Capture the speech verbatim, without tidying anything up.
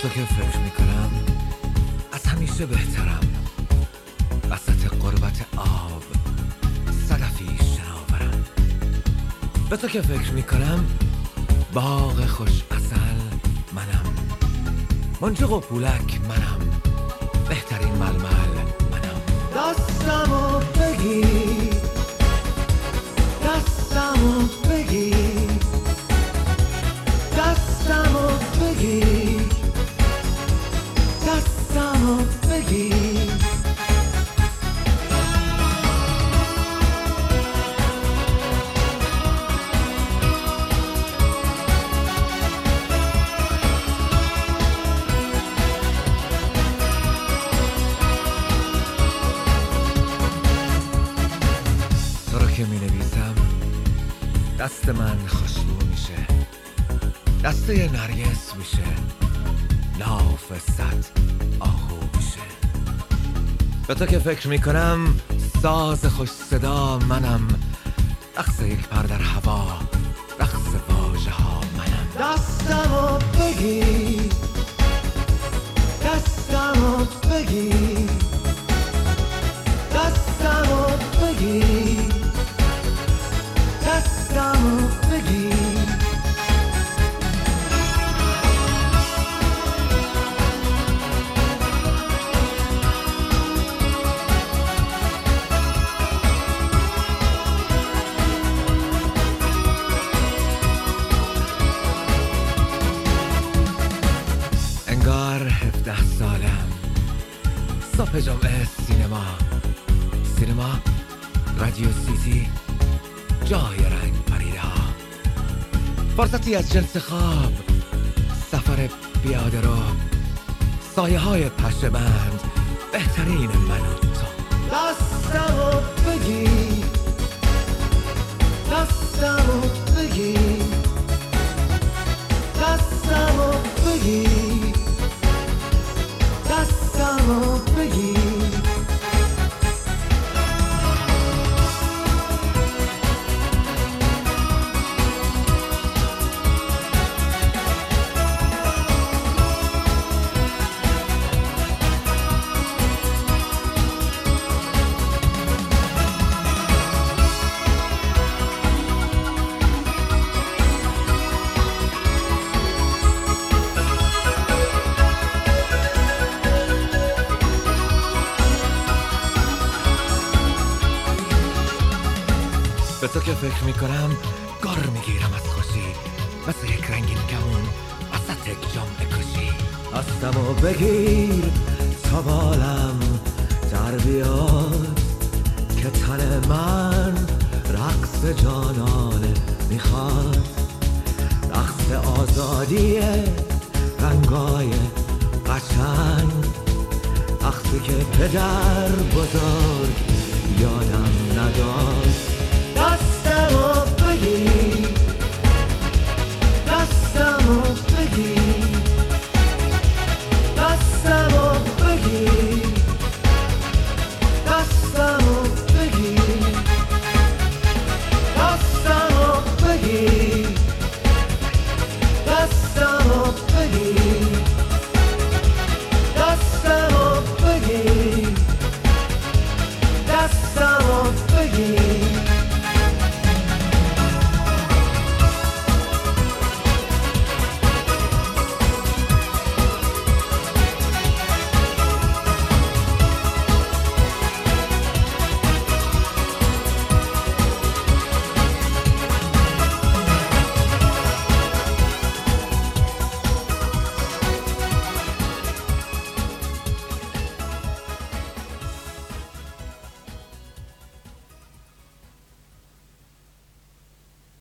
تو که فکر میکنم از همیشه بهترم، وسط قربت آب صدفی شناورم. به تو که فکر میکنم باغ خوش عسل منم، منجق و پولک منم، بهترین ململ منم. دستمو بگیر، دستمو بگیر، دستمو بگیر، دستمو بگیر. تو رو که می نویسم دست من خوشبو میشه، دسته نرگس میشه، لاف صد آهو میشه. به تو که فکر میکنم ساز خوش صدا منم، رقص یک پر در هوا، رقص واژه ها منم. دستمو بگیر، دستمو بگیر، دستمو بگیر، دستمو بگیر. انگار هفده سالم، صبح جمعه سینما، سینما رادیو سیتی، جای رنگ پریده ها، فرصتی از جنس خواب، سفر پیاده رو، سایه های پشه بند، بهترین من و تو. دستمو بگیر، دستمو بگیر، دستمو بگیر، دستمو بگیر. به تو که فکر میکنم گار میگیرم از خوشی، مثل یک رنگین کمون وسط یک جمع کشی. دستمو بگیر تا بالم در بیاد، که تن من رقص جانانه میخواد، رقص آزادی رنگای قشنگ، رقصی که پدر بزرگ یادم نداد.